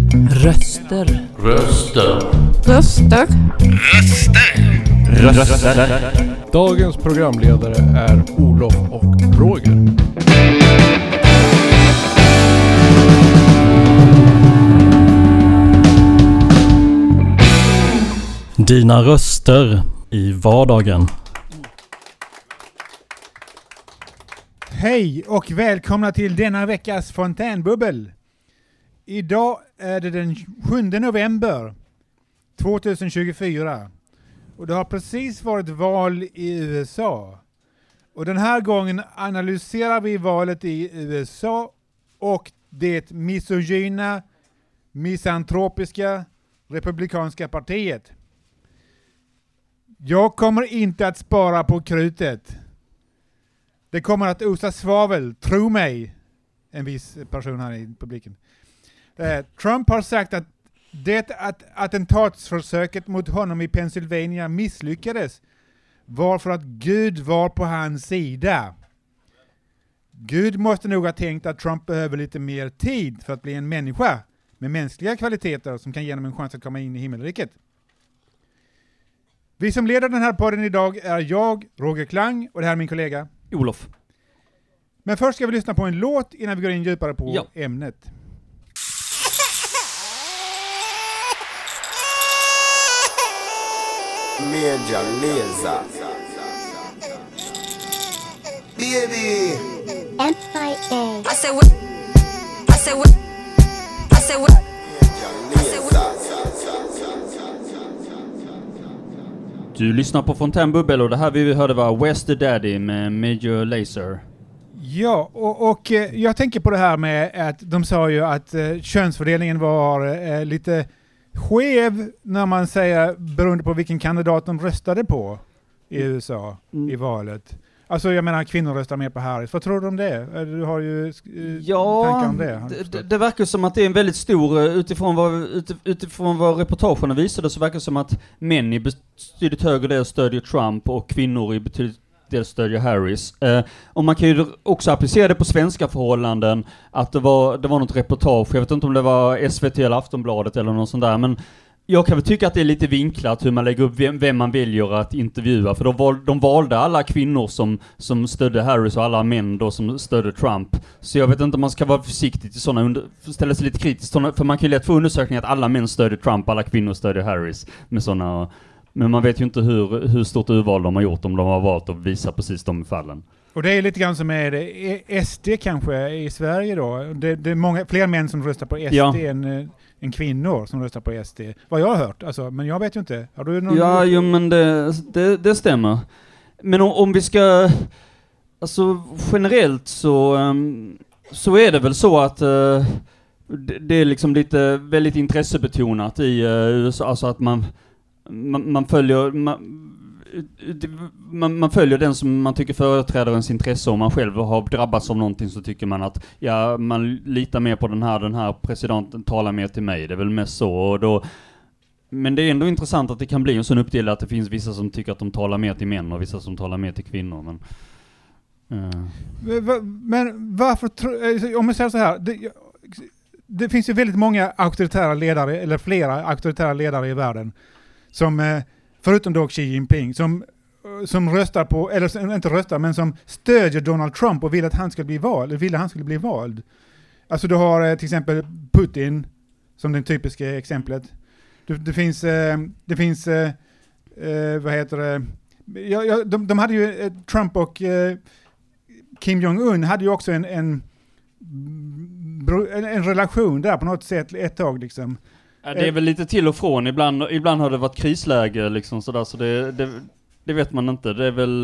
Röster. Dagens programledare är Olof och Roger. Dina röster i vardagen. Hej och välkomna till denna veckas fontänbubbel. Idag är det den 7 november 2024 och det har precis varit val i USA. Och den här gången analyserar vi valet i USA och det misogyna, misantropiska republikanska partiet. Jag kommer inte att spara på krutet. Det kommer att osa svavel, tro mig, en viss person här i publiken. Trump har sagt att det attentatsförsöket mot honom i Pennsylvania misslyckades var för att Gud var på hans sida. Gud måste nog ha tänkt att Trump behöver lite mer tid för att bli en människa med mänskliga kvaliteter som kan ge honom en chans att komma in i himmelriket. Vi som leder den här podden idag är jag, Roger Klang, och det här är min kollega Olof. Men först ska vi lyssna på en låt innan vi går in djupare på ämnet. Major Lazer. Baby. M.I.A. I said what? Major Du lyssnar på Fontänbubbel och det här vi hörde var Where's the Daddy med Major Lazer. Ja, och jag tänker på det här med att de sa ju att könsfördelningen var lite skev när man säger beroende på vilken kandidat de röstade på i USA i valet. Alltså jag menar kvinnor röstar mer på Harris. Vad tror du om det? Du har ju tankar om det. Det verkar som att det är en väldigt stor, utifrån vad reportagerna visade så verkar det som att män i betydligt högre del stödjer Trump och kvinnor i betydligt del stödjer Harris. Och man kan ju också applicera det på svenska förhållanden att det var något reportage, jag vet inte om det var SVT eller Aftonbladet eller något sånt där, men jag kan väl tycka att det är lite vinklat hur man lägger upp vem man väljer att intervjua, för de valde alla kvinnor som stödde Harris och alla män då som stödde Trump. Så jag vet inte om man ska vara försiktig till sådana, ställa sig lite kritiskt, för man kan ju lätt få undersökningar att alla män stödjer Trump, alla kvinnor stödjer Harris med sådana. Men man vet ju inte hur stort urval de har gjort om de har valt att visa precis de fallen. Och det är lite grann som med SD kanske i Sverige då. Det är fler män som röstar på SD än kvinnor som röstar på SD. Vad jag har hört, alltså, men jag vet ju inte. Har du någon... Ja, jo, men det stämmer. Men om vi ska... Alltså generellt så är det väl så att det är liksom lite väldigt intressebetonat i USA. Alltså att man följer den som man tycker företräder ens intresse. Om man själv har drabbats av någonting så tycker man att man litar mer på den här presidenten talar mer till mig. Det är väl mest så. Och då, men det är ändå intressant att det kan bli en sån uppdelning att det finns vissa som tycker att de talar mer till män och vissa som talar mer till kvinnor. Men varför om jag säger så här, det finns ju väldigt många auktoritära ledare, eller flera auktoritära ledare i världen som, förutom då Xi Jinping, som röstar på, eller inte röstar, men som stödjer Donald Trump och vill att han ska bli vald, ville han skulle bli vald. Alltså du har till exempel Putin som den typiska exemplet. Det finns vad heter det? De hade ju Trump och Kim Jong-un hade ju också en relation där på något sätt ett tag liksom. Ja, det är väl lite till och från. Ibland har det varit krisläge liksom sådär, så det vet man inte. Det är väl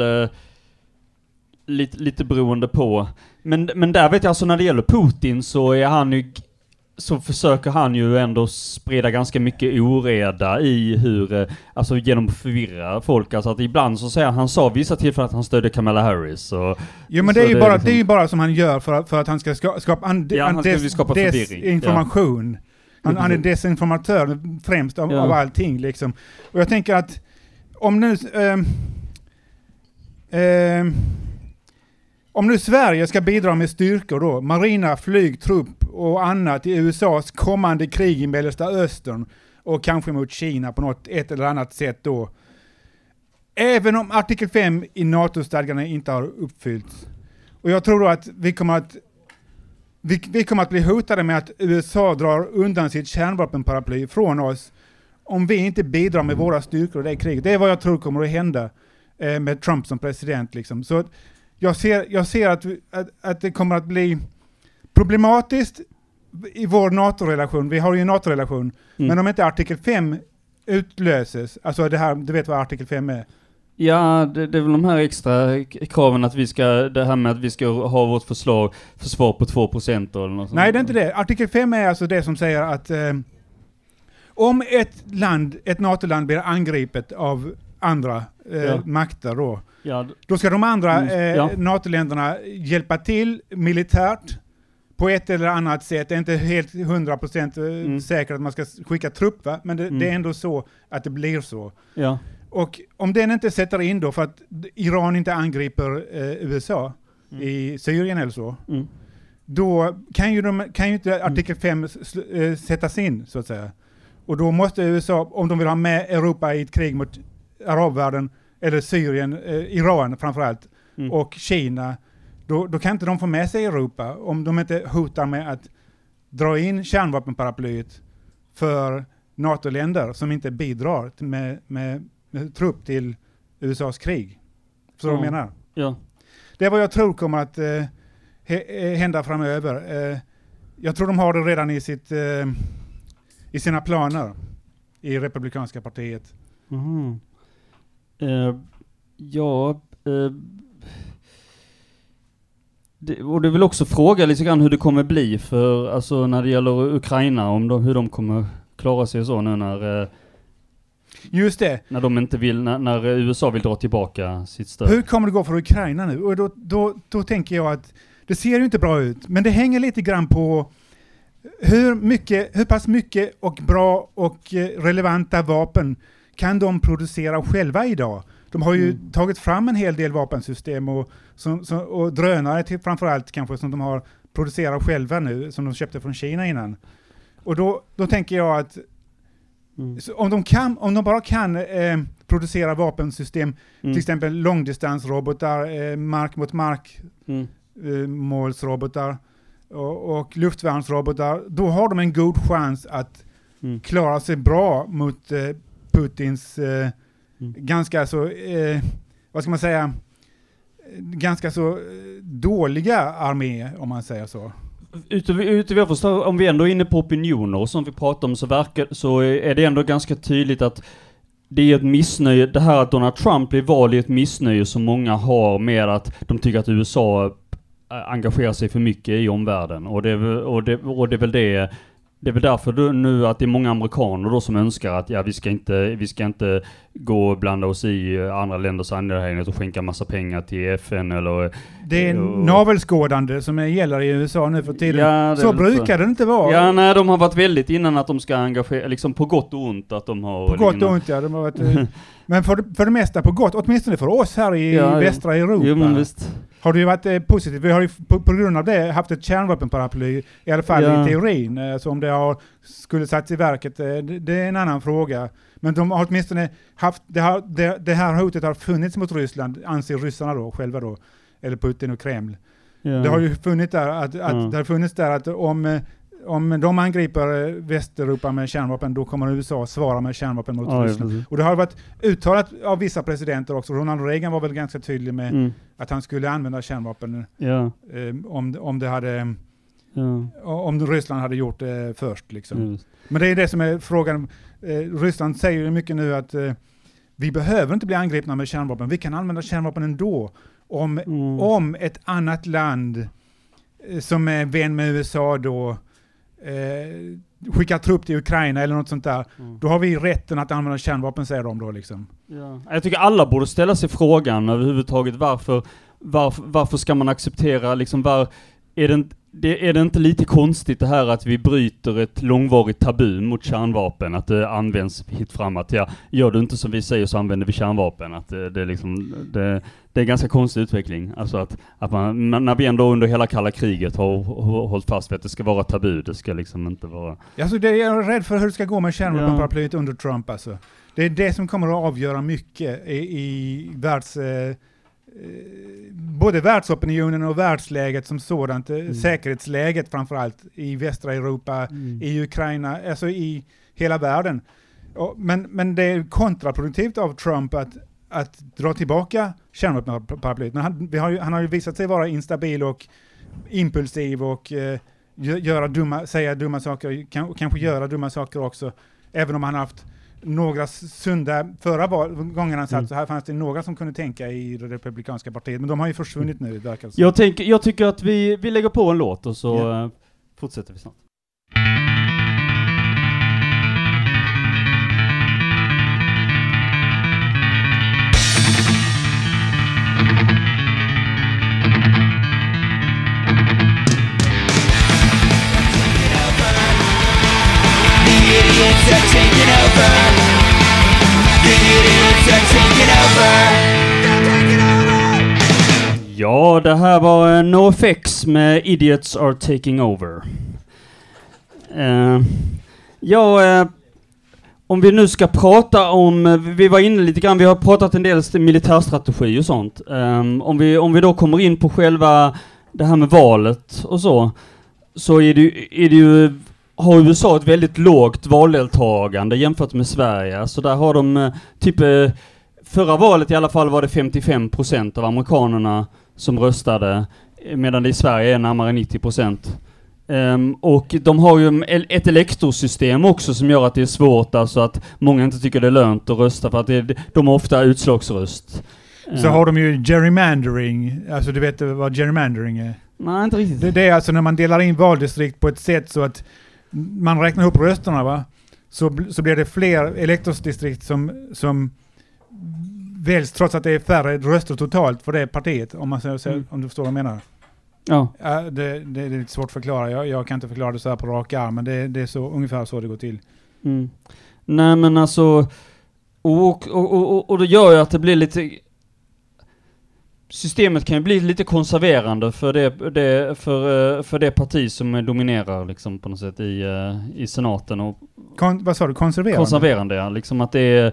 lite beroende på. Men där vet jag, alltså när det gäller Putin så försöker han ju ändå sprida ganska mycket oreda i hur, alltså genom att förvirra folk. Alltså att ibland så säger han sa vissa tillfällen att han stödde Kamala Harris. Jo, men det är ju bara som han gör för att han ska skapa desinformation. Han är desinformatör främst av allting liksom. Och jag tänker att om nu Om nu Sverige ska bidra med styrkor då, marina, flyg, trupp och annat i USAs kommande krig i Mellersta Östern och kanske mot Kina på ett eller annat sätt då. Även om artikel 5 i NATO-stadgarna inte har uppfyllts. Och jag tror då att vi kommer att bli hotade med att USA drar undan sitt kärnvapenparaply från oss om vi inte bidrar med våra styrkor i det kriget. Det är vad jag tror kommer att hända med Trump som president. Liksom. Så jag ser att det kommer att bli problematiskt i vår NATO-relation. Vi har ju en NATO-relation. Men om inte artikel 5 utlöses, alltså det här, du vet vad artikel 5 är? Ja, det är väl de här extra kraven att det här med att vi ska ha vårt försvar på 2% eller något sånt. Nej, det är inte det. Artikel 5 är alltså det som säger att om ett NATO-land blir angripet av andra makter då ska de andra NATO-länderna hjälpa till militärt på ett eller annat sätt. Det är inte helt 100% säkert att man ska skicka trupp, va? Men det är ändå så att det blir så. Ja. Och om den inte sätter in då för att Iran inte angriper USA i Syrien eller så, då kan ju inte artikel 5 sättas in så att säga. Och då måste USA, om de vill ha med Europa i ett krig mot arabvärlden eller Syrien, Iran framförallt, och Kina, då kan inte de få med sig Europa om de inte hotar med att dra in kärnvapenparaplyet för NATO-länder som inte bidrar med trupp till USAs krig. Så de menar. Ja. Det är vad jag tror kommer att hända framöver. Jag tror de har det redan i sina planer i Republikanska partiet. Och det vill också fråga lite grann hur det kommer bli för, alltså när det gäller Ukraina, hur de kommer klara sig så nu när just det. När de inte vill, när USA vill dra tillbaka sitt stöd. Hur kommer det gå för Ukraina nu? Och då tänker jag att det ser ju inte bra ut, men det hänger lite grann på hur pass mycket och bra och relevanta vapen kan de producera själva idag. De har ju tagit fram en hel del vapensystem och drönare till framförallt kanske som de har producerat själva nu, som de köpte från Kina innan. Och då tänker jag att om de bara kan producera vapensystem, till exempel långdistansrobotar, mark mot mark målsrobotar och luftvärnsrobotar, då har de en god chans att klara sig bra mot Putins ganska så vad ska man säga, ganska så dåliga armé, om man säger så. Om vi ändå är inne på opinioner och som vi pratar om, så är det ändå ganska tydligt att det är ett missnöje, det här att Donald Trump blir vald i ett missnöje som många har med att de tycker att USA engagerar sig för mycket i omvärlden, och det är väl det. Det är väl därför nu att det är många amerikaner då som önskar att vi ska inte gå och blanda oss i andra länders angelägenhet och skänka massa pengar till FN eller... Det är navelskådande som gäller i USA nu för tiden. Ja, så brukar det inte vara. Ja, nej, de har varit väldigt innan att de ska engagera, liksom på gott och ont att de har... På gott och ont, ja. De har varit, men för det mesta på gott, åtminstone för oss här i västra Europa. Jo, men visst. Har det ju varit positivt. Vi har ju på grund av det haft ett kärnvapenparaply, i alla fall i teorin. Så om det skulle satts i verket, det är en annan fråga. Men de har åtminstone haft, det här hotet har funnits mot Ryssland, anser ryssarna då, själva då, eller Putin och Kreml. Ja. Det har ju funnits där det har funnits där att om de angriper Västeuropa med kärnvapen, då kommer USA svara med kärnvapen mot Ryssland. Ja, och det har varit uttalat av vissa presidenter också. Ronald Reagan var väl ganska tydlig med att han skulle använda kärnvapen om Ryssland hade gjort det först. Liksom. Men det är det som är frågan. Ryssland säger ju mycket nu att vi behöver inte bli angripna med kärnvapen. Vi kan använda kärnvapen ändå. Om ett annat land som är vän med USA då skickar trupp till Ukraina eller något sånt där, då har vi rätten att använda kärnvapen, säger de då liksom. Ja. Jag tycker alla borde ställa sig frågan överhuvudtaget, varför ska man acceptera liksom, är det inte lite konstigt det här att vi bryter ett långvarigt tabu mot kärnvapen, att det används hit fram, att gör du inte som vi säger så använder vi kärnvapen, att det det är en ganska konstig utveckling. Alltså att man, när vi ändå under hela kalla kriget har hållit fast vid att det ska vara tabu, det ska liksom inte vara... Alltså det är jag rädd för hur det ska gå med kärnvapenparaplyet under Trump alltså. Det är det som kommer att avgöra mycket i både världsopinionen och världsläget som sådant, säkerhetsläget framförallt i västra Europa, i Ukraina, alltså i hela världen. Men det är kontraproduktivt av Trump att dra tillbaka kärnvapenparaplyet. Han har ju visat sig vara instabil och impulsiv och säga dumma saker, kanske göra dumma saker också, även om han har haft några sunda förra gången han satt så här fanns det några som kunde tänka i det republikanska partiet, men de har ju försvunnit nu. Jag tycker att vi lägger på en låt och så fortsätter vi snart. Ja, det här var NoFX med Idiots Are Taking Over. Om vi nu ska prata om, vi var inne lite grann, vi har pratat en del militärstrategi och sånt. Om vi då kommer in på själva det här med valet och så är det ju har USA ett väldigt lågt valdeltagande jämfört med Sverige. Så där har de förra valet i alla fall var det 55% av amerikanerna som röstade, medan det i Sverige är närmare 90%. Och de har ju ett elektorsystem också som gör att det är svårt, alltså att många inte tycker det är lönt att rösta för att de har ofta utslagsröst. Så har de ju gerrymandering, alltså du vet vad gerrymandering är? Nej, inte riktigt. Det är alltså när man delar in valdistrikt på ett sätt så att man räknar ihop rösterna, va? Så blir det fler elektorsdistrikt som väljs trots att det är färre röster totalt för det partiet, om man säger, om du förstår vad jag menar. Ja. Det är lite svårt att förklara. Jag kan inte förklara det så här på rak arm, men det är så ungefär så det går till. Nej, men alltså och det gör ju att det blir lite, systemet kan ju bli lite konserverande för det parti som dominerar liksom på något sätt i senaten och vad sa du, konserverande? Konserverande, ja, liksom att det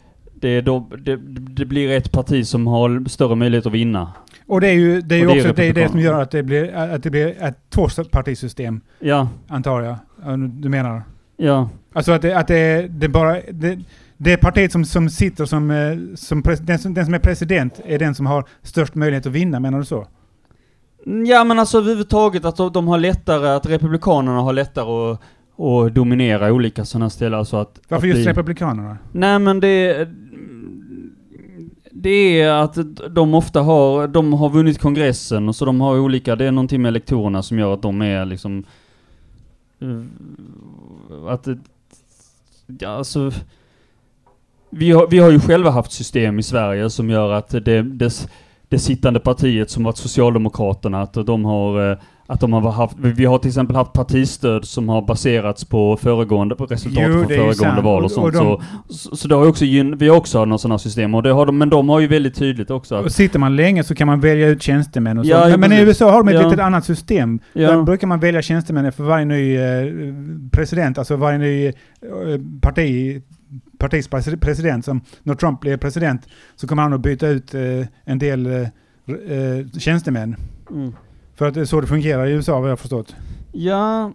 blir ett parti som har större möjlighet att vinna. Och det är ju också det som gör att det blir ett tvåpartisystem. Ja, antar jag. Du menar? Ja. Alltså att det bara det partiet som sitter den som är president är den som har störst möjlighet att vinna, menar du så? Ja, men alltså överhuvudtaget att de har lättare, att republikanerna har lättare att dominera olika sådana ställen. Alltså varför just republikanerna? Nej, men det är att de ofta har vunnit kongressen, och så de har olika, det är någonting med elektorerna som gör att de är liksom alltså vi har ju själva haft system i Sverige som gör att det sittande partiet som varit Socialdemokraterna, att vi har till exempel haft partistöd som har baserats på resultatet från föregående val och sånt. Så det har också vi har också några sådana system, och men de har ju väldigt tydligt också att, och sitter man länge så kan man välja ut tjänstemän och så. Ja, men i USA har de ett litet annat system. Där brukar man välja tjänstemän för varje ny president, alltså varje ny partis president. Som när Trump blir president så kommer han att byta ut en del tjänstemän. För att det är så det fungerar i USA, vad jag har förstått. Ja,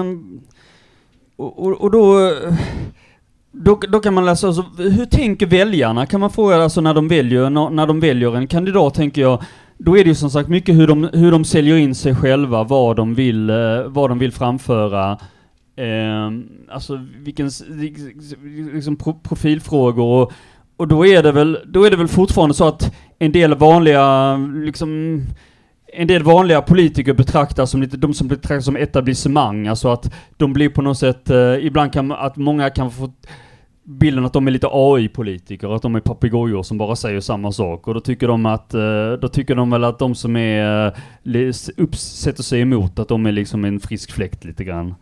och då kan man läsa, alltså, hur tänker väljarna? Kan man fråga, alltså, när de väljer en kandidat, tänker jag, då är det ju som sagt mycket hur de säljer in sig själva, vad de vill framföra. Alltså vilken liksom profilfrågor, och då är det väl fortfarande så att en del vanliga politiker betraktas som etablissemang, alltså att de blir på något sätt, ibland att många kan få bilden att de är lite AI-politiker, att de är papegojor som bara säger samma sak, och då tycker de väl att de som sätter sig emot, att de är liksom en frisk fläkt lite grann.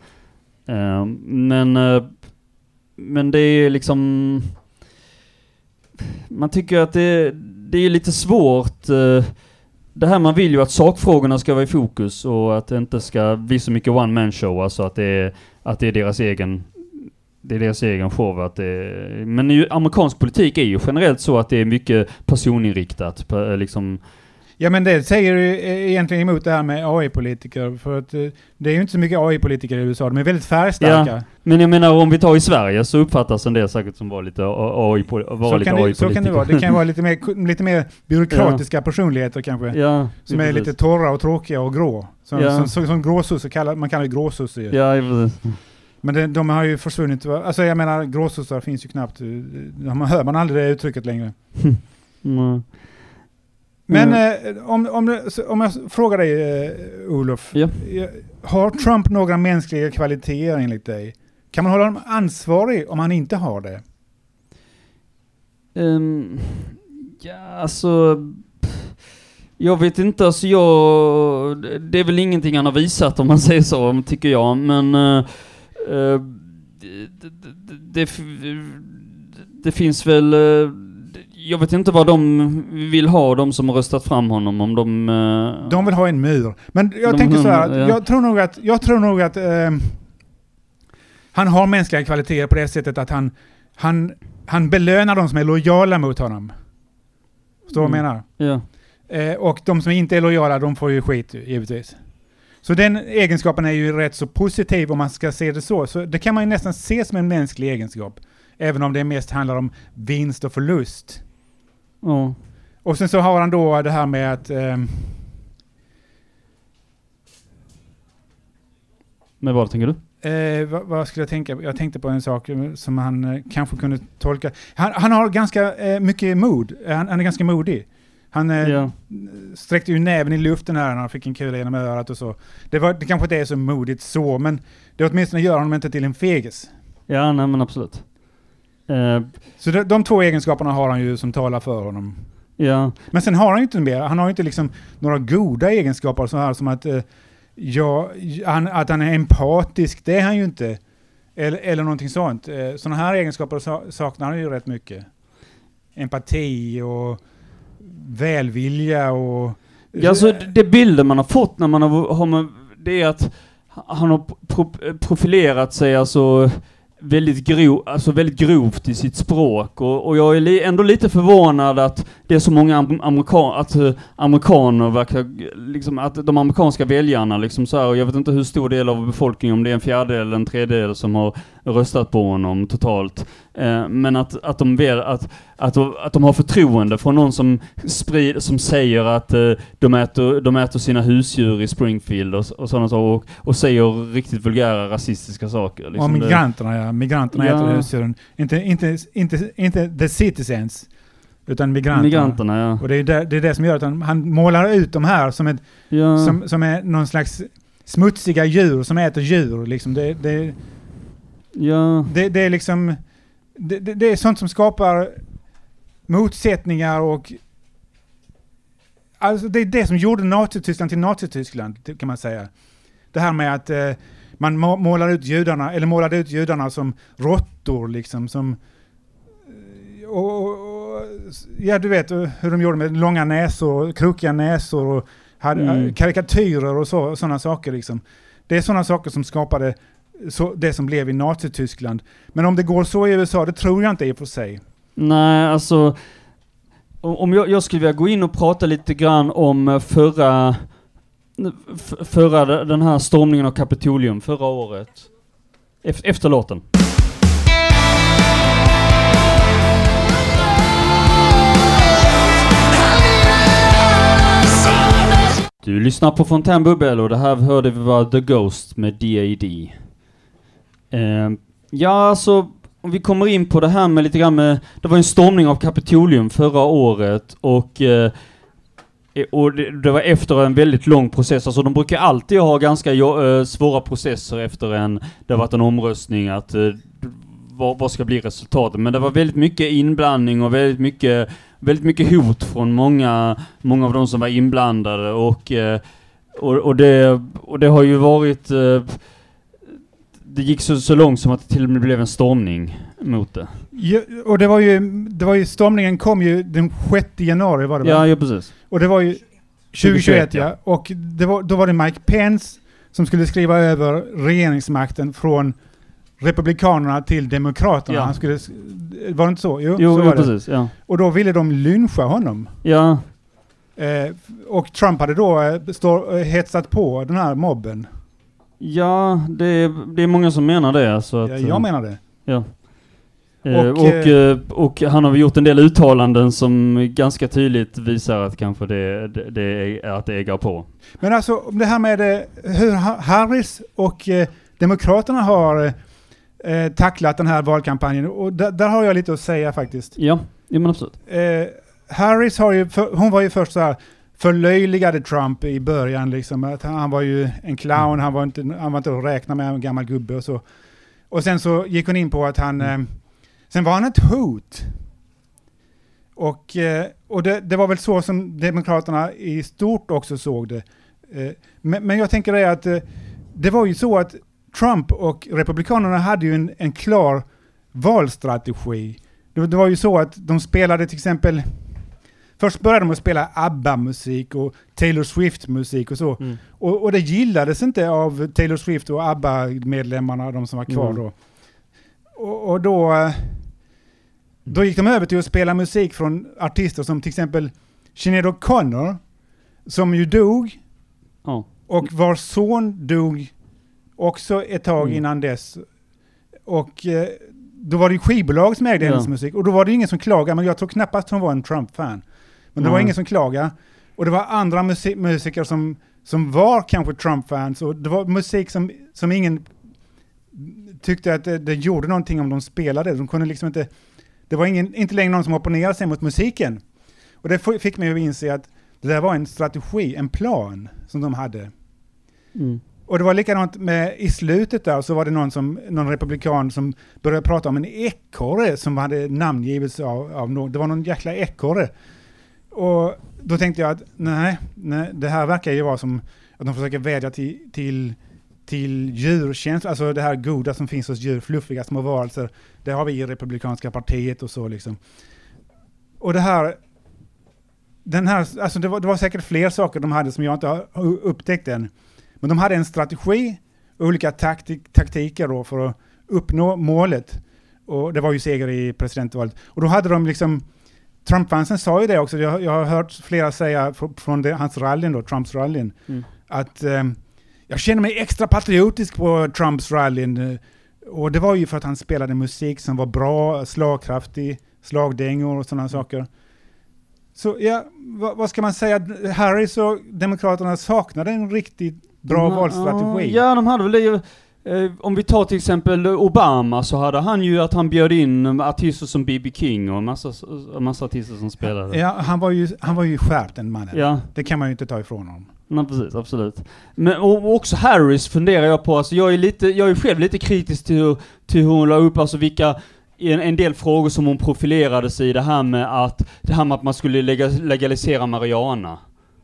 Men det är liksom, man tycker att det är lite svårt. Det här, man vill ju att sakfrågorna ska vara i fokus och att det inte ska bli så mycket one man show, alltså att det är deras egen show. Men ju, amerikansk politik är ju generellt så att det är mycket personinriktat liksom. Ja, men det säger du egentligen emot det här med AI-politiker, för att det är ju inte så mycket AI-politiker i USA, de är väldigt färgstarka. Ja, men jag menar, om vi tar i Sverige så uppfattas en del säkert som var lite AI-politiker. Så kan det vara. Det kan vara lite mer byråkratiska personligheter kanske. Ja, som är lite torra och tråkiga och grå. Som gråsossar, man kallar det gråsossar ju. Ja, precis. Men de har ju försvunnit. Alltså jag menar, gråsossar finns ju knappt. Hör man aldrig det uttrycket längre. Mm. Men om jag frågar dig, Olof. Ja. Har Trump några mänskliga kvaliteter enligt dig? Kan man hålla honom ansvarig om han inte har det? Ja, alltså... Jag vet inte, alltså det är väl ingenting han har visat, om man säger så, tycker jag. Men det finns väl... Jag vet inte vad de vill ha, de som har röstat fram honom, om de vill ha en mur. Men jag tänker så här, ja. jag tror nog att han har mänskliga kvaliteter på det sättet att han belönar de som är lojala mot honom. Förstår du vad jag menar? Ja. Och de som inte är lojala, de får ju skit, givetvis. Så den egenskapen är ju rätt så positiv om man ska se det så. Så det kan man ju nästan se som en mänsklig egenskap. Även om det mest handlar om vinst och förlust. Ja. Och sen så har han då det här med att... Men vad tänker du? Vad skulle jag tänka? Jag tänkte på en sak som han kanske kunde tolka. Han har ganska mycket mod. Han är ganska modig. Han sträckte ju näven i luften här när han fick en kula genom örat och så. Det kanske inte är så modigt så, men det åtminstone gör honom inte till en fegis. Ja, nej men absolut. Så de två egenskaperna har han ju som talar för honom. Ja. Men sen har han ju inte mer. Han har ju inte liksom några goda egenskaper så här som att att han är empatisk. Det är han ju inte. Eller någonting sånt. Sådana här egenskaper saknar han ju rätt mycket. Empati och välvilja och... Ja, alltså det bilden man har fått när man har det är att han har profilerat sig alltså väldigt grovt i sitt språk, och jag är ändå lite förvånad att det är så många amerikaner verkar liksom, att de amerikanska väljarna liksom så här, och jag vet inte hur stor del av befolkningen, om det är en fjärdedel eller en tredjedel som har röstat på honom totalt, men att de har förtroende från någon som säger att de äter sina husdjur i Springfield och sådana saker, och säger riktigt vulgära rasistiska saker liksom. Och migranterna äter husdjuren, inte the citizens, utan migranterna. Ja. Och det är det som gör att han målar ut de här som som är någon slags smutsiga djur som äter djur liksom. Det är liksom det är sånt som skapar motsättningar, och alltså det är det som gjorde Nazityskland till Nazityskland, kan man säga. Det här med att man målade ut judarna som råttor liksom, som och ja, du vet hur de gjorde med långa näsor, krokiga näsor och hade karikatyrer och sådana saker liksom. Det är sådana saker som skapade det som blev i Nazityskland. Men om det går så i USA, det tror jag inte i och för sig. Nej, alltså om jag skulle vilja gå in och prata lite grann om förra den här stormningen av Kapitolium förra året. Efter låten. Du lyssnar på Fontänbubbel, och det här hörde vi var The Ghost med D.A.D. Ja, alltså om vi kommer in på det här med lite grann med, det var en stormning av Kapitolium förra året, och det var efter en väldigt lång process. Alltså de brukar alltid ha ganska svåra processer efter det har varit en omröstning, att vad ska bli resultatet. Men det var väldigt mycket inblandning och väldigt mycket hot från många av de som var inblandade, och det har ju varit det gick så långt som att det till och med blev en stormning mot det. Ja, och det var ju stormningen kom ju den 6 januari var det va? Ja, precis. Och det var ju 2021 ja. Och då var det Mike Pence som skulle skriva över regeringsmakten från Republikanerna till Demokraterna. Ja. Han skulle, var det inte så? Jo, Jo, så var det. precis. Ja. Och då ville de lyncha honom. Ja. Och Trump hade då hetsat på den här mobben. Ja, det är många som menar det. Så att, Jag menar det. Ja. Och han har gjort en del uttalanden som ganska tydligt visar att kanske det är att det ägar på. Men alltså det här med hur Harris och Demokraterna har tacklat den här valkampanjen, och där har jag lite att säga faktiskt. Ja, men absolut. Harris hon var ju först så här förlöjligade Trump i början liksom, att han var ju en clown, han var inte att räkna med, en gammal gubbe och så. Och sen så gick hon in på att sen var han ett hot. Och det var väl så som Demokraterna i stort också såg det. Men jag tänker att det var ju så att Trump och Republikanerna hade ju en klar valstrategi. Det var ju så att de spelade till exempel, först började de att spela ABBA-musik och Taylor Swift-musik och så. Mm. Och det gillades inte av Taylor Swift och ABBA-medlemmarna, de som var kvar då. Och då gick de över till att spela musik från artister som till exempel Sinéad O'Connor, som ju dog. Oh. Och vars son dog också ett tag innan dess. Och då var det ju skivbolag som ägde hennes musik. Och då var det ingen som klagade, men jag tror knappast hon var en Trump-fan. Men det var ingen som klagade. Och det var andra musiker som var kanske Trump-fans. Och det var musik som ingen tyckte att det gjorde någonting om de spelade. De kunde liksom inte... Det var inte längre någon som opponerade sig mot musiken. Och det fick mig att inse att det där var en strategi, en plan som de hade. Mm. Och det var likadant i slutet där, så var det någon republikan som började prata om en ekorre som hade namngivits av någon. Det var någon jäkla ekorre. Och då tänkte jag att nej, det här verkar ju vara som att de försöker vädja till djurkänsla, alltså det här goda som finns hos djur, fluffiga små varelser. Det har vi i Republikanska partiet och så liksom. Och det här, alltså det var säkert fler saker de hade som jag inte har upptäckt än. Men de hade en strategi och olika taktiker då för att uppnå målet. Och det var ju seger i presidentvalet. Och då hade de liksom, Trump-fansen sa ju det också, jag har hört flera säga från hans rallyn då, Trumps rallyn, att jag känner mig extra patriotisk på Trumps rallyn. Och det var ju för att han spelade musik som var bra, slagkraftig, slagdängor och sådana saker. Så ja, vad ska man säga? Harris och Demokraterna saknade en riktigt bra valstrategi. Ja, de hade väl det. Om vi tar till exempel Obama, så hade han ju att han bjöd in artister som B.B. King och massa artister som spelade. Ja, han var ju skärpt, den mannen. Ja. Det kan man ju inte ta ifrån honom. Nej, precis, absolut. Men och också Harris funderar jag på, alltså jag är själv lite kritisk till hur hon la upp, alltså en del frågor som hon profilerade sig i, det här med att man skulle legalisera marijuana.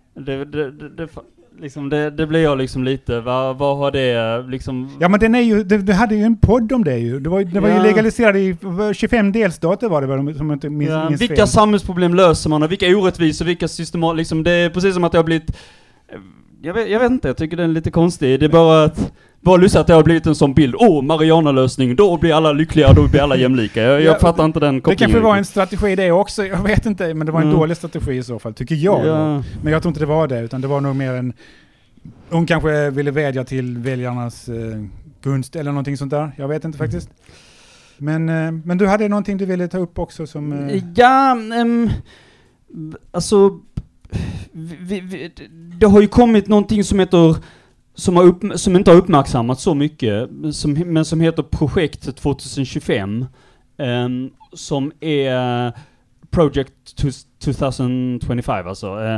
Det blir jag liksom lite, vad har det liksom... Ja, men den är ju, du hade ju en podd om det ju. Det var ju legaliserat i 25 delstater var det väl, som inte minns vilka fel. samhällsproblem löser man och vilka orättvisor, vilka system, liksom det är precis som att det har blivit... Jag vet inte, jag tycker den är lite konstig. Det är bara att lustigt att det har blivit en sån bild. Marijuana-lösning, då blir alla lyckliga, då blir alla jämlika. Jag fattar inte den kopplingen. Det kanske var en strategi det också, jag vet inte, men det var en dålig strategi i så fall, tycker jag. Ja. Men jag tror inte det var det, utan det var nog mer hon kanske ville vädja till väljarnas gunst eller någonting sånt där. Jag vet inte faktiskt. Men du hade någonting du ville ta upp också som... Alltså... det har ju kommit någonting som inte har uppmärksammats så mycket, men som heter Projekt 2025, som är Project 2025 alltså,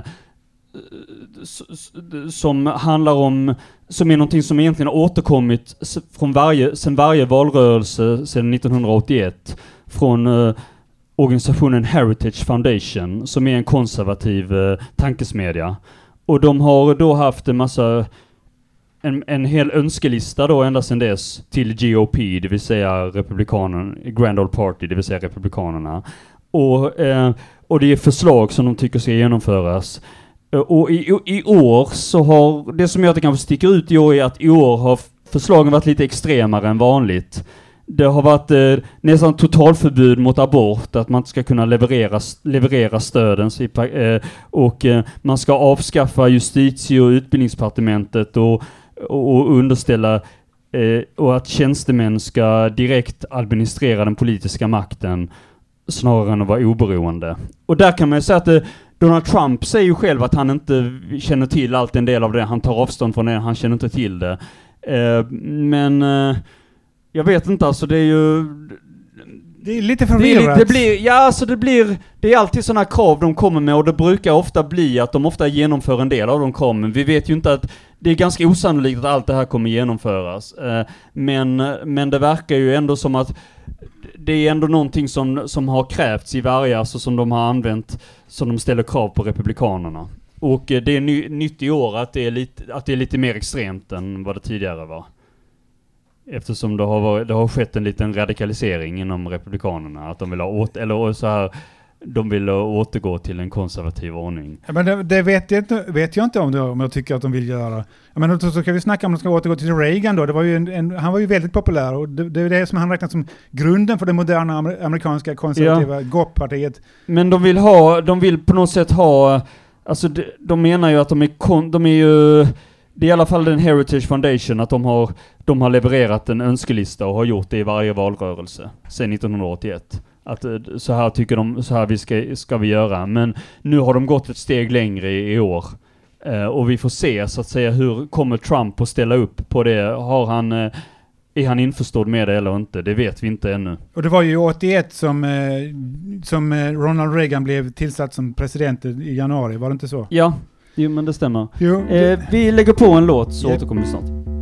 som handlar om, som är någonting som egentligen har återkommit sen varje valrörelse sedan 1981 från organisationen Heritage Foundation, som är en konservativ tankesmedja. Och de har då haft en hel önskelista då ända sedan dess till GOP, det vill säga Grand Old Party, det vill säga republikanerna. Och det är förslag som de tycker ska genomföras. Och i år så har, det som gör att det kanske sticker ut i år är att i år har förslagen varit lite extremare än vanligt. Det har varit nästan totalförbud mot abort, att man inte ska kunna leverera stöden. Och man ska avskaffa justitie- och utbildningsdepartementet och underställa och att tjänstemän ska direkt administrera den politiska makten snarare än att vara oberoende. Och där kan man ju säga att Donald Trump säger ju själv att han inte känner till allt en del av det. Han tar avstånd från det, han känner inte till det. Men jag vet inte, alltså det är ju... Det är lite förvirrat. Det är alltid sådana krav de kommer med, och det brukar ofta bli att de ofta genomför en del av de kraven. Vi vet ju inte att det är ganska osannolikt att allt det här kommer genomföras. Men det verkar ju ändå som att det är ändå någonting som har krävts i varje, alltså som de har använt, som de ställer krav på republikanerna. Och det är nytt i år att det är lite mer extremt än vad det tidigare var. Eftersom det har skett en liten radikalisering inom republikanerna, att de vill återgå till en konservativ ordning. Ja, men det vet jag inte om jag tycker att de vill göra. Ja, men så kan vi snacka om att de ska återgå till Reagan då. Det var ju han var ju väldigt populär, och det är det som han räknar som grunden för det moderna amerikanska konservativa GOP-partiet. Men de vill på något sätt ha, alltså de menar ju att de är ju, det är i alla fall den Heritage Foundation, att de har levererat en önskelista och har gjort det i varje valrörelse sedan 1981. Att så här tycker de, så här ska vi göra. Men nu har de gått ett steg längre i år. Och vi får se så att säga, hur kommer Trump att ställa upp på det? Är han införstådd med det eller inte? Det vet vi inte ännu. Och det var ju 81 som Ronald Reagan blev tillsatt som president i januari, var det inte så? Ja, men det stämmer. Vi lägger på en låt så återkommer vi snart.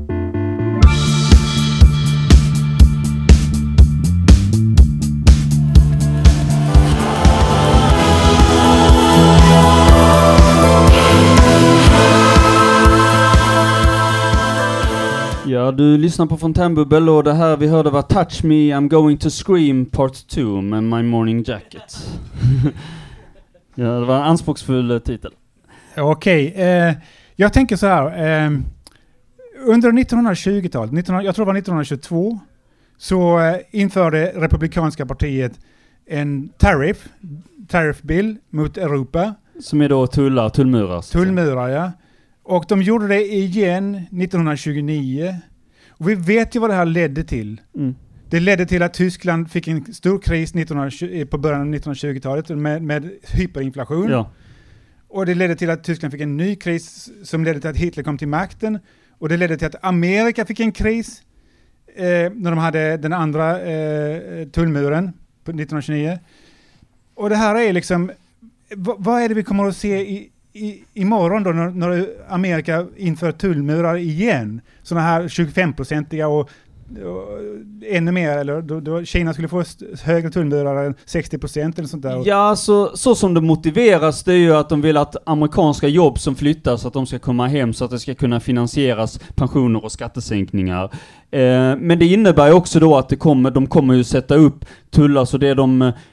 Ja, du lyssnar på Fontänbubbel, och det här vi hörde var Touch Me, I'm Going to Scream Part 2 med My Morning Jacket. Ja, det var en anspråksfull titel. Okej, jag tänker så här. Under 1920-talet, jag tror det var 1922, så införde Republikanska partiet en tariff bill mot Europa. Som är då tullmurar. Tullmurar, ja. Och de gjorde det igen 1929. Och vi vet ju vad det här ledde till. Mm. Det ledde till att Tyskland fick en stor kris på början av 1920-talet med hyperinflation. Ja. Och det ledde till att Tyskland fick en ny kris som ledde till att Hitler kom till makten. Och det ledde till att Amerika fick en kris när de hade den andra tullmuren på 1929. Och det här är liksom... Vad är det vi kommer att se imorgon då när Amerika inför tullmurar igen? Såna här 25-procentiga och ännu mer, eller då Kina skulle få högre tullmurar än 60% eller sånt där. Ja, så som det motiveras, det är ju att de vill att amerikanska jobb som flyttas, att de ska komma hem så att det ska kunna finansieras pensioner och skattesänkningar. Men det innebär ju också då att de kommer ju sätta upp tullar, så det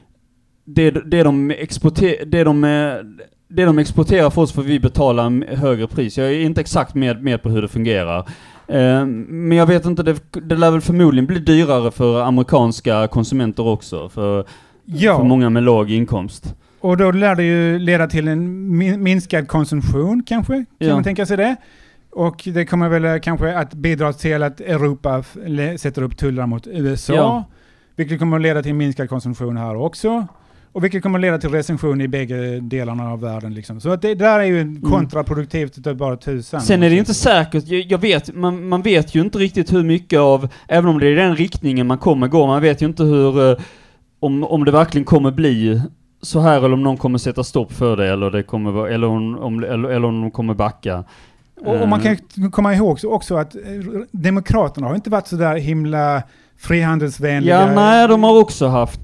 de exporterar för oss får vi betala högre pris. Jag är inte exakt med på hur det fungerar. Men jag vet inte, det lär väl förmodligen bli dyrare för amerikanska konsumenter också. För många med låg inkomst. Och då lär det ju leda till en minskad konsumtion kanske. Kan man tänka sig det? Och det kommer väl kanske att bidra till att Europa sätter upp tullar mot USA. Ja. Vilket kommer att leda till minskad konsumtion här också. Och vilket kommer att leda till recension i bägge delarna av världen. Liksom. Så att det där är ju kontraproduktivt utav bara 1000. Sen är det inte säkert, man vet ju inte riktigt hur mycket av, även om det är den riktningen man kommer gå, man vet ju inte hur, om det verkligen kommer bli så här, eller om någon kommer sätta stopp för det, eller det kommer vara, eller om de kommer backa. Och man kan komma ihåg också att demokraterna har inte varit så där himla frihandelsvänliga. Ja, nej, de har också haft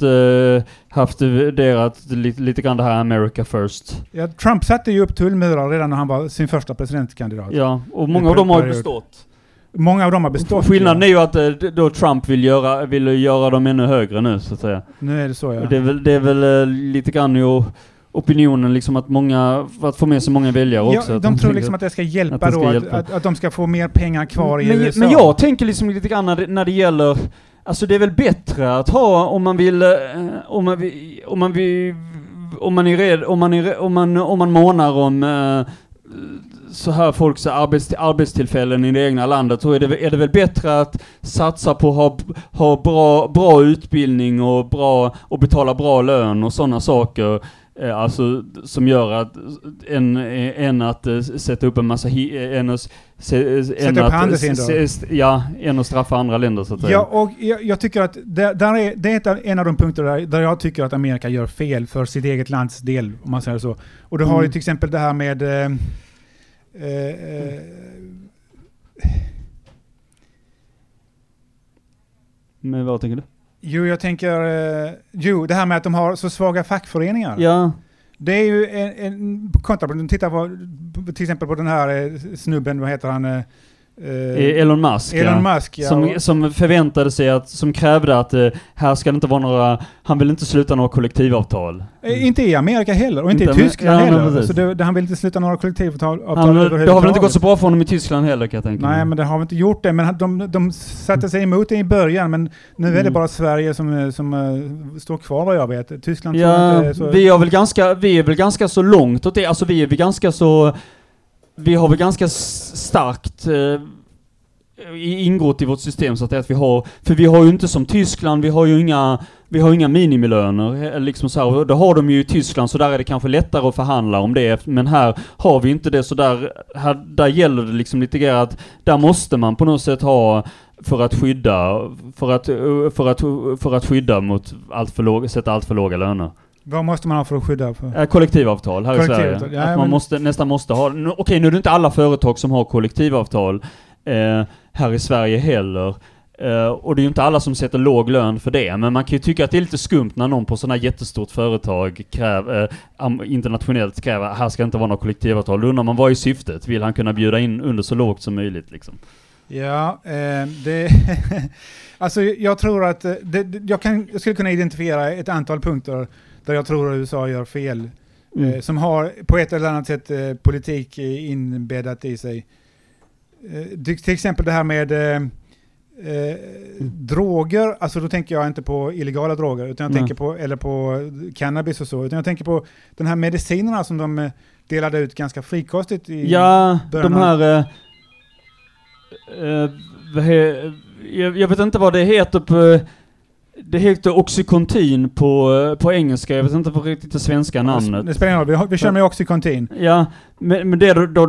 lite grann det här America First. Ja, Trump satte ju upp tullmurar redan när han var sin första presidentkandidat. Ja, och många av dem har ju bestått. Många av dem har bestått. Skillnaden är ju att då Trump vill göra dem ännu högre nu, så att säga. Nu är det så, ja. Det är väl lite grann ju opinionen liksom att få med så många väljare också. Ja, de tror liksom att det ska hjälpa att de ska få mer pengar kvar i USA. Men jag tänker liksom lite grann när det gäller, alltså det är väl bättre att ha om man månar om så här folks arbetstillfällen i det egna landet, så är det väl bättre att satsa på att ha bra utbildning och betala bra lön och sådana saker, alltså som gör att än att sätta upp en massa än att straffa andra länder, så att säga. Ja, och jag tycker att det är en av de punkter där jag tycker att Amerika gör fel för sitt eget lands del, om man säger så. Och då har ju till exempel det här med men vad tänker du? Jo, jag tänker det här med att de har så svaga fackföreningar. Ja. Det är ju en kontrapunkt. Titta på till exempel på den här snubben, vad heter han? Elon Musk. Ja. Som förväntade sig som krävde att här ska det inte vara några, han vill inte sluta några kollektivavtal. Inte i Amerika heller, och inte i Tyskland heller. Så han vill inte sluta några kollektivavtal överhuvudtaget. Det har väl inte gått så bra för honom i Tyskland heller, kan jag tänka. Nej, men det har väl inte gjort det. Men de satte sig emot det i början, men nu är det bara Sverige som står kvar, vad jag vet. Tyskland inte så. Vi är väl ganska så långt åt det. Alltså vi har väl ganska starkt ingått i vårt system, så att vi har ju inte som Tyskland, vi har inga minimilöner liksom så här, och det har de ju i Tyskland, så där är det kanske lättare att förhandla om det, men här har vi inte det, så där gäller det liksom lite grann att där måste man på något sätt ha för att skydda mot sätta allt för låga löner. Vad måste man ha för att skydda? Kollektivavtal här i Sverige. Ja, att man nästan måste ha. Okej, nu är det inte alla företag som har kollektivavtal här i Sverige heller. Och det är ju inte alla som sätter låg lön för det. Men man kan ju tycka att det är lite skumt när någon på sådana här jättestort företag internationellt kräver här ska inte vara något kollektivavtal. Då undrar man, vad är syftet? Vill han kunna bjuda in under så lågt som möjligt liksom? Ja, alltså jag tror att jag skulle kunna identifiera ett antal punkter där jag tror att USA gör fel. Som har på ett eller annat sätt politik inbäddat i sig. Till exempel det här med droger, alltså då tänker jag inte på illegala droger, utan jag tänker på cannabis och så, utan jag tänker på den här medicinerna som de delade ut ganska frikostigt i början. De här jag vet inte vad det heter det heter Oxycontin på engelska. Jag vet inte vad riktigt det svenska namnet. Det spelar ingen roll. Vi kör med Oxycontin. Ja, men det då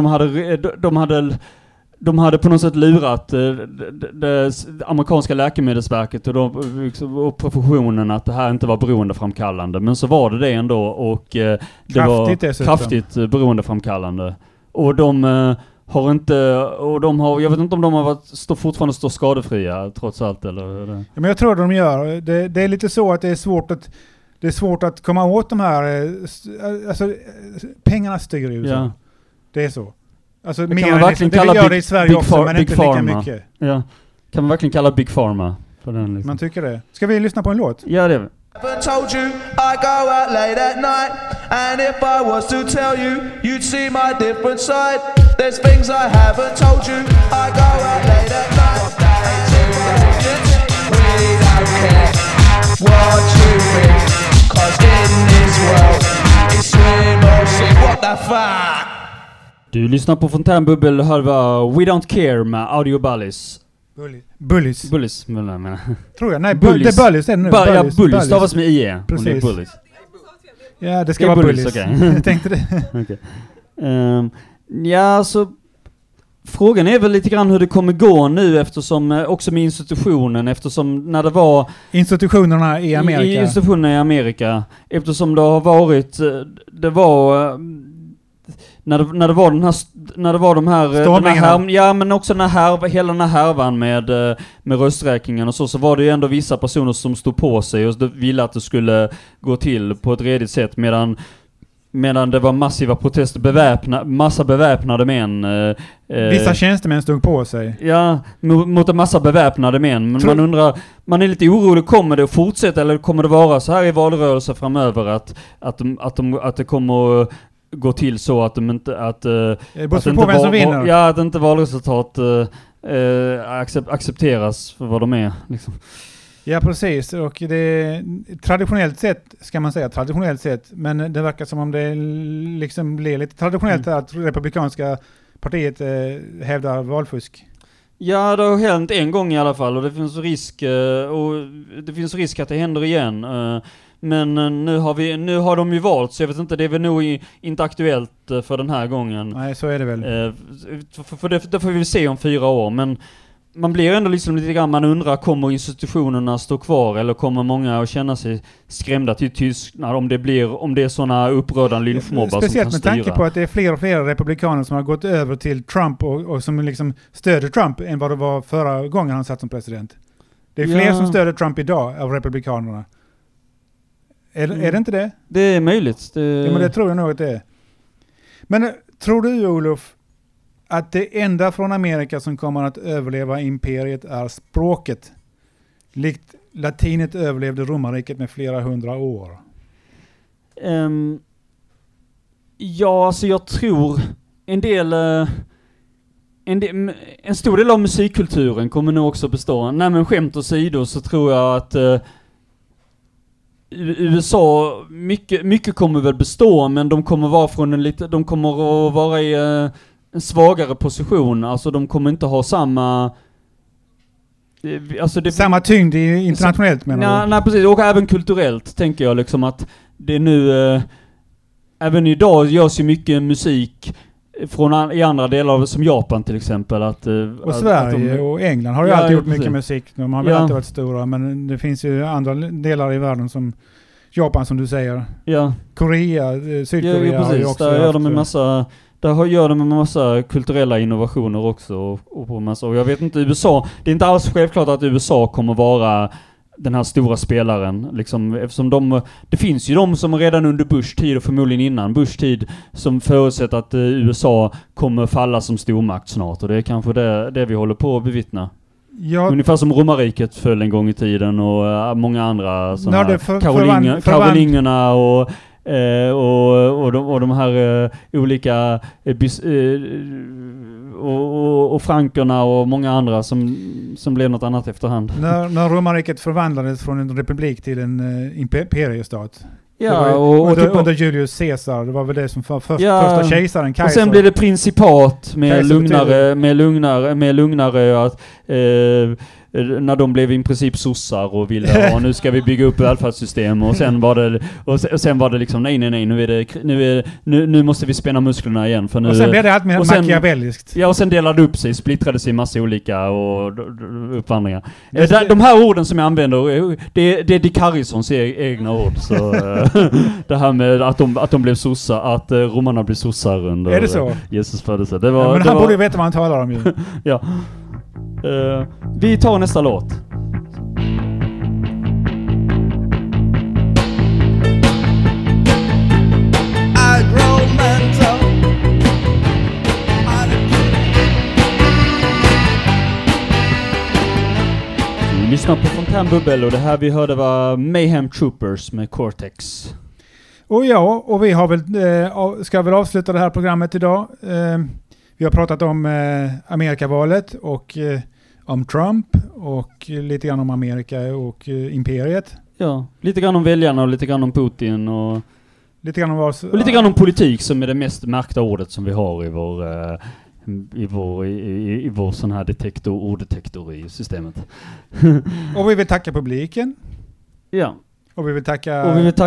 de hade på något sätt lurat det amerikanska läkemedelsverket och professionen att det här inte var beroendeframkallande. Men så var det ändå, och det var kraftigt beroendeframkallande. Och jag vet inte om de har fortfarande står skadefria trots allt, eller? Ja, men jag tror att de gör. Det är lite så att det är svårt att komma åt de här, alltså pengarna styr ju. Ja. Det är så. Alltså kan man verkligen kalla det gör det i Sverige också, men inte lika mycket. Ja. Kan man verkligen kalla Big Pharma för den liksom? Man tycker det. Ska vi lyssna på en låt? Ja, det är vi. I told you I go out late at night, and if I was to tell you, you'd see my different side. There's things I haven't told you. I go out late at night, we don't care what you think, 'cause in this world it's swim or sink. What the fuck? Du lyssnar på Fontänbubbel och hör We Don't Care med Audio Bullies. Bullies menar jag. Tror jag. Nej, Bullies. Det är Bullies det nu. Bullies stavas med IE. Precis. Det är Bullies. Ja, det ska vara Bullies. Okay. Jag tänkte det. Okay. Ja, så frågan är väl lite grann hur det kommer gå nu, eftersom också med institutionen, eftersom när det var institutionerna i Amerika, eftersom det har varit när det var de här men också hela den här härvan med rösträkningen och så var det ju ändå vissa personer som stod på sig och ville att det skulle gå till på ett redigt sätt, medan Medan det var massiva protester, massa beväpnade män. Vissa tjänstemän stod på sig. Ja, mot en massa beväpnade män. Men man undrar, man är lite orolig, kommer det att fortsätta eller kommer det vara så här i valrörelser framöver att det kommer att gå till så att de inte att inte valresultat accepteras för vad de är liksom. Ja, precis. Och det traditionellt sett, men det verkar som om det liksom blir lite traditionellt att republikanska partiet hävdar valfusk. Ja, det har hänt en gång i alla fall och det finns risk att det händer igen. Men nu har de ju valt, så jag vet inte, det är väl nog inte aktuellt för den här gången. Nej, så är det väl. För det får vi se om 4 år, men man blir ändå liksom lite grann, man undrar, kommer institutionerna stå kvar eller kommer många att känna sig skrämda till tystnad om det är såna upprörda lynchmobbar som kan styra. Speciellt med tanke på att det är fler och fler republikaner som har gått över till Trump och som liksom stöder Trump än vad det var förra gången han satt som president. Det är fler som stöder Trump idag av republikanerna. Är det inte det? Det är möjligt. Ja, men det tror jag nog att det är. Men tror du, Olof, att det enda från Amerika som kommer att överleva imperiet är språket? Likt latinet överlevde romarriket med flera 100 år. Ja, alltså jag tror en stor del av musikkulturen kommer nog också bestå. Nej, men skämt åsido så tror jag att USA mycket kommer väl bestå, men de kommer vara i en svagare position. Alltså de kommer inte ha samma samma tyngd internationellt menar du? Nej, precis, och även kulturellt tänker jag liksom att det nu även idag görs ju mycket musik i andra delar av, som Japan till exempel. Och Sverige och England har ju alltid gjort mycket musik. De har väl alltid varit stora, men det finns ju andra delar i världen som Japan som du säger. Ja. Korea, Sydkorea. Ja, precis. Också där gör de en massa kulturella innovationer också. Och jag vet inte, USA, det är inte alls självklart att USA kommer vara den här stora spelaren liksom, eftersom det finns ju de som redan under Bush tid och förmodligen innan Bush tid som förutsätter att USA kommer falla som stormakt snart, och det är kanske det vi håller på att bevittna. Ja. Ungefär som romarriket föll en gång i tiden och många andra sådana karolingerna och de här olika och frankerna och många andra som blev något annat efterhand. När romarriket förvandlades från en republik till en imperiestat. Ja, under Julius Caesar, det var väl det som första kejsaren, Kaiser. Och sen blev det principat med lugnare att när de blev i princip sossar och ville nu ska vi bygga upp välfärdssystem, och sen var det liksom nej nu måste vi spänna musklerna igen för nu. Och sen blev det allt mer machiavelliskt. Ja, och sen delade upp sig, splittrade sig i massa olika uppvandringar. De här orden som jag använder, det är Dick Harrisons egna ord, så det här med att de blev sossar, att romarna blev sossar under Jesus födelse. Men han borde ju veta vad han talar om ju. Ja. Vi tar nästa låt. Vi lyssnar på Fontänbubbel, och det här vi hörde var Mayhem Troopers med Cortex. Och vi har väl ska väl avsluta det här programmet idag. Vi har pratat om Amerikavalet och om Trump och lite grann om Amerika och imperiet. Ja, lite grann om väljarna och lite grann om Putin och lite grann om och lite grann om politik, som är det mest märkta ordet som vi har i vår sån här orddetektor i systemet. Och vi vill tacka publiken. Ja. Och vi vill tacka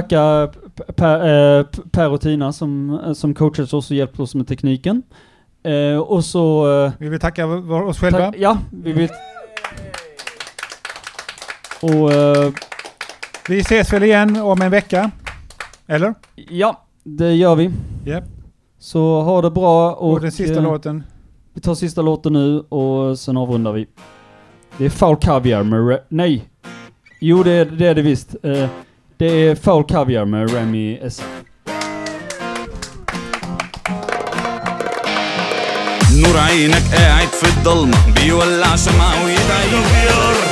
Per och Tina som coaches oss och hjälpt oss med tekniken. Och så vi vill tacka oss själva. Vi vill. Och vi ses väl igen om en vecka. Eller? Ja, det gör vi. Yep. Så ha det bra, och den sista låten. Vi tar sista låten nu och sen avrundar vi. Det är Foul Caviar med nej. Jo, det är det visst. Det är Foul Caviar med Remy S. نور عينك قاعد في الضلمة بيولع شمعة ويدعي